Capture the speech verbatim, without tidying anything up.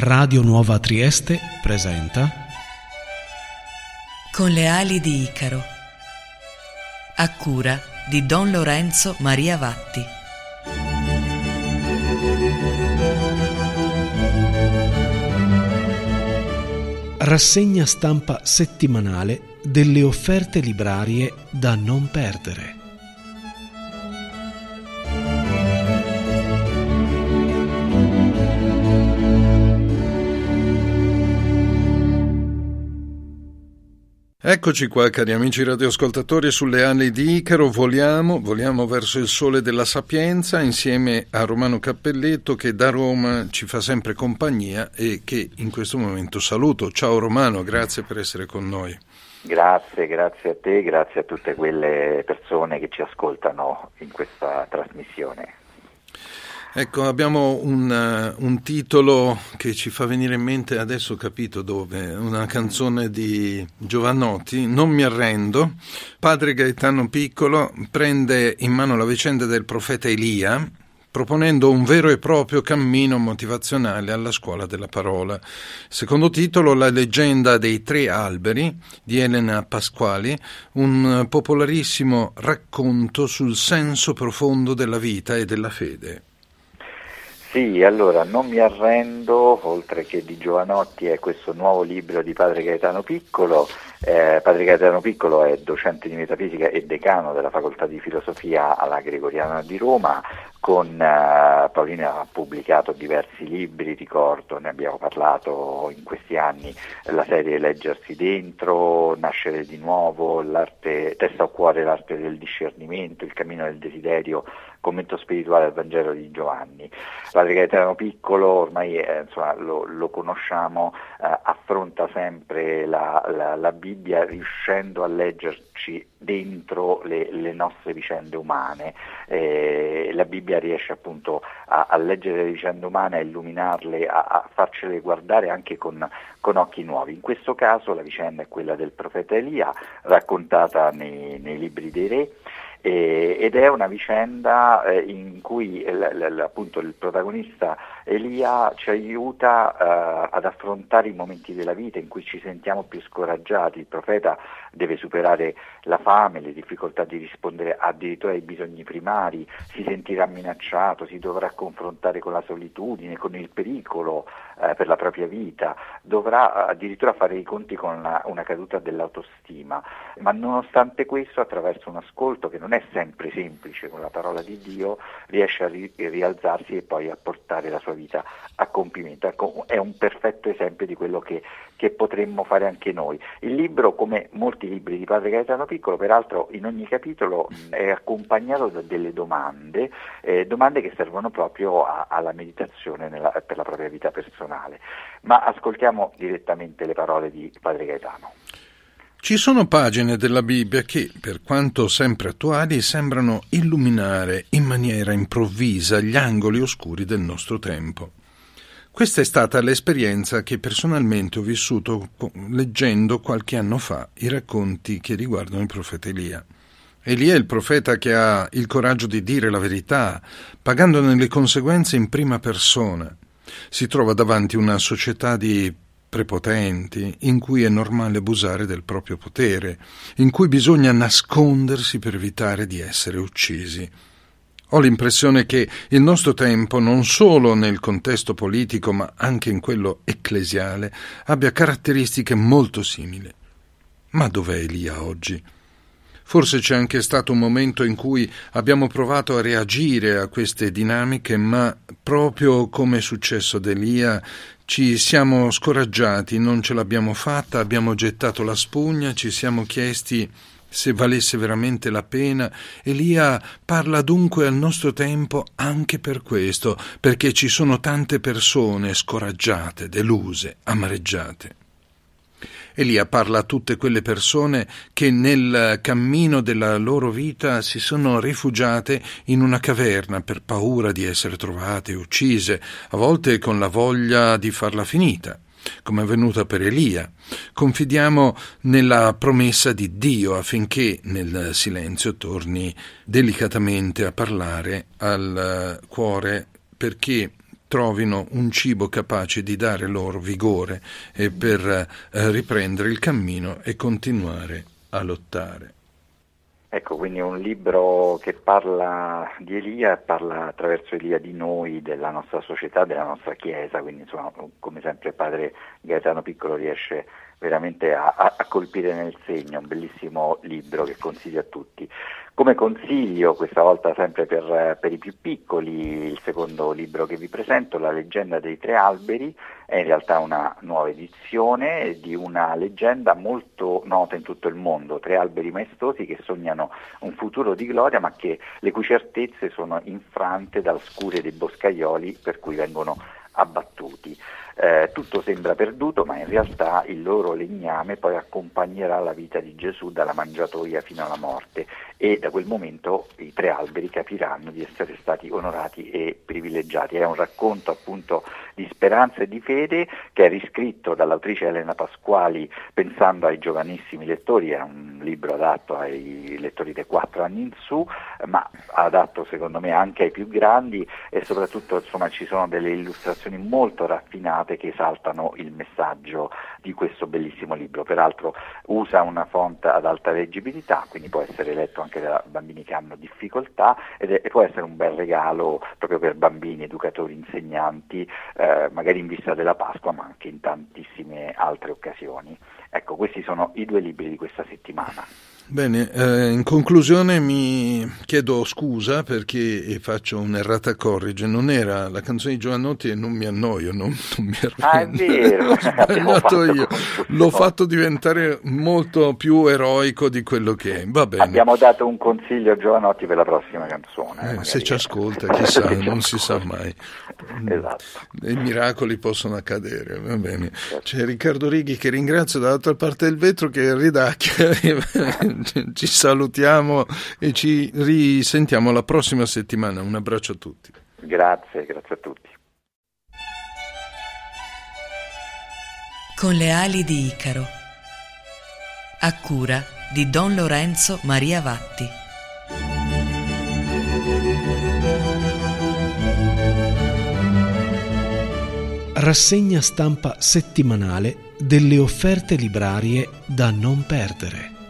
Radio Nuova Trieste presenta Con le ali di Icaro, a cura di Don Lorenzo Maria Vatti. Rassegna stampa settimanale delle offerte librarie da non perdere. Eccoci qua, cari amici radioascoltatori, sulle ali di Icaro. Voliamo, voliamo verso il sole della sapienza insieme a Romano Cappelletto, che da Roma ci fa sempre compagnia e che in questo momento saluto. Ciao Romano, grazie per essere con noi. Grazie, grazie a te, grazie a tutte quelle persone che ci ascoltano in questa trasmissione. Ecco, abbiamo un, uh, un titolo che ci fa venire in mente, adesso ho capito dove, una canzone di Jovanotti, Non mi arrendo. Padre Gaetano Piccolo prende in mano la vicenda del profeta Elia, proponendo un vero e proprio cammino motivazionale alla scuola della parola. Secondo titolo, La leggenda dei tre alberi di Elena Pasquali, un popolarissimo racconto sul senso profondo della vita e della fede. Sì, allora, Non mi arrendo, oltre che di Jovanotti, è questo nuovo libro di Padre Gaetano Piccolo. Eh, Padre Gaetano Piccolo è docente di metafisica e decano della facoltà di filosofia alla Gregoriana di Roma. Con eh, Paolino ha pubblicato diversi libri, ricordo, ne abbiamo parlato in questi anni, la serie Leggersi dentro, Nascere di nuovo, l'arte, Testa o cuore, l'arte del discernimento, Il cammino del desiderio, commento spirituale al Vangelo di Giovanni. Padre Gaetano Piccolo, ormai eh, insomma, lo, lo conosciamo, eh, affronta sempre la, la, la Bibbia riuscendo a leggerci dentro le, le nostre vicende umane. Eh, la Bibbia riesce appunto a, a leggere le vicende umane, a illuminarle, a, a farcele guardare anche con, con occhi nuovi. In questo caso la vicenda è quella del profeta Elia, raccontata nei, nei libri dei re, eh, ed è una vicenda eh, in cui l, l, appunto il protagonista Elia ci aiuta eh, ad affrontare i momenti della vita in cui ci sentiamo più scoraggiati. Il profeta deve superare la fame, le difficoltà di rispondere addirittura ai bisogni primari, si sentirà minacciato, si dovrà confrontare con la solitudine, con il pericolo eh, per la propria vita, dovrà addirittura fare i conti con una, una caduta dell'autostima, ma nonostante questo, attraverso un ascolto che non è sempre semplice con la parola di Dio, riesce a ri- rialzarsi e poi a portare la sua vita a compimento. Ecco, è un perfetto esempio di quello che, che potremmo fare anche noi. Il libro, come molti libri di Padre Gaetano Piccolo, peraltro in ogni capitolo è accompagnato da delle domande, eh, domande che servono proprio a, alla meditazione nella, per la propria vita personale. Ma ascoltiamo direttamente le parole di Padre Gaetano. Ci sono pagine della Bibbia che, per quanto sempre attuali, sembrano illuminare in maniera improvvisa gli angoli oscuri del nostro tempo. Questa è stata l'esperienza che personalmente ho vissuto leggendo qualche anno fa i racconti che riguardano il profeta Elia. Elia è il profeta che ha il coraggio di dire la verità, pagandone le conseguenze in prima persona. Si trova davanti una società di prepotenti, in cui è normale abusare del proprio potere, in cui bisogna nascondersi per evitare di essere uccisi. Ho l'impressione che il nostro tempo, non solo nel contesto politico ma anche in quello ecclesiale, abbia caratteristiche molto simili. Ma dov'è Elia oggi? Forse c'è anche stato un momento in cui abbiamo provato a reagire a queste dinamiche, ma proprio come è successo ad Elia, ci siamo scoraggiati, non ce l'abbiamo fatta, abbiamo gettato la spugna, ci siamo chiesti se valesse veramente la pena. Elia parla dunque al nostro tempo anche per questo, perché ci sono tante persone scoraggiate, deluse, amareggiate. Elia parla a tutte quelle persone che nel cammino della loro vita si sono rifugiate in una caverna per paura di essere trovate e uccise, a volte con la voglia di farla finita, come è avvenuta per Elia. Confidiamo nella promessa di Dio affinché nel silenzio torni delicatamente a parlare al cuore, perché trovino un cibo capace di dare loro vigore e per eh, riprendere il cammino e continuare a lottare. Ecco, quindi è un libro che parla di Elia, parla attraverso Elia di noi, della nostra società, della nostra Chiesa, quindi insomma, come sempre padre Gaetano Piccolo riesce veramente a, a colpire nel segno, un bellissimo libro che consiglio a tutti. Come consiglio, questa volta sempre per, per i più piccoli, il secondo libro che vi presento, La leggenda dei tre alberi, è in realtà una nuova edizione di una leggenda molto nota in tutto il mondo, tre alberi maestosi che sognano un futuro di gloria ma che le cui certezze sono infrante dal scure dei boscaioli per cui vengono abbattuti. Eh, tutto sembra perduto, ma in realtà il loro legname poi accompagnerà la vita di Gesù dalla mangiatoia fino alla morte e da quel momento i tre alberi capiranno di essere stati onorati e privilegiati. È un racconto appunto di speranza e di fede che è riscritto dall'autrice Elena Pasquali pensando ai giovanissimi lettori, è un libro adatto ai lettori dei quattro anni in su, ma adatto secondo me anche ai più grandi e soprattutto insomma ci sono delle illustrazioni molto raffinate che esaltano il messaggio di questo bellissimo libro. Peraltro usa una font ad alta leggibilità, quindi può essere letto anche da bambini che hanno difficoltà ed è, e può essere un bel regalo proprio per bambini, educatori, insegnanti, eh, magari in vista della Pasqua, ma anche in tantissime altre occasioni. Ecco, questi sono i due libri di questa settimana. Bene, eh, in conclusione mi chiedo scusa perché faccio un'errata corrige, non era la canzone di Giovanotti e non mi annoio, non, non mi arrendo. Ah, è vero, L'ho sbagliato io, l'ho fatto diventare molto più eroico di quello che è, va bene. Abbiamo dato un consiglio a Giovanotti per la prossima canzone. Eh, se ci ascolta, chissà, non si sa mai. Esatto. I miracoli possono accadere, va bene. C'è Riccardo Righi che ringrazio dall'altra parte del vetro che ridacchia. Ci salutiamo e ci risentiamo la prossima settimana. Un abbraccio a tutti. Grazie, grazie a tutti. Con le ali di Icaro, a cura di Don Lorenzo Maria Vatti. Rassegna stampa settimanale delle offerte librarie da non perdere.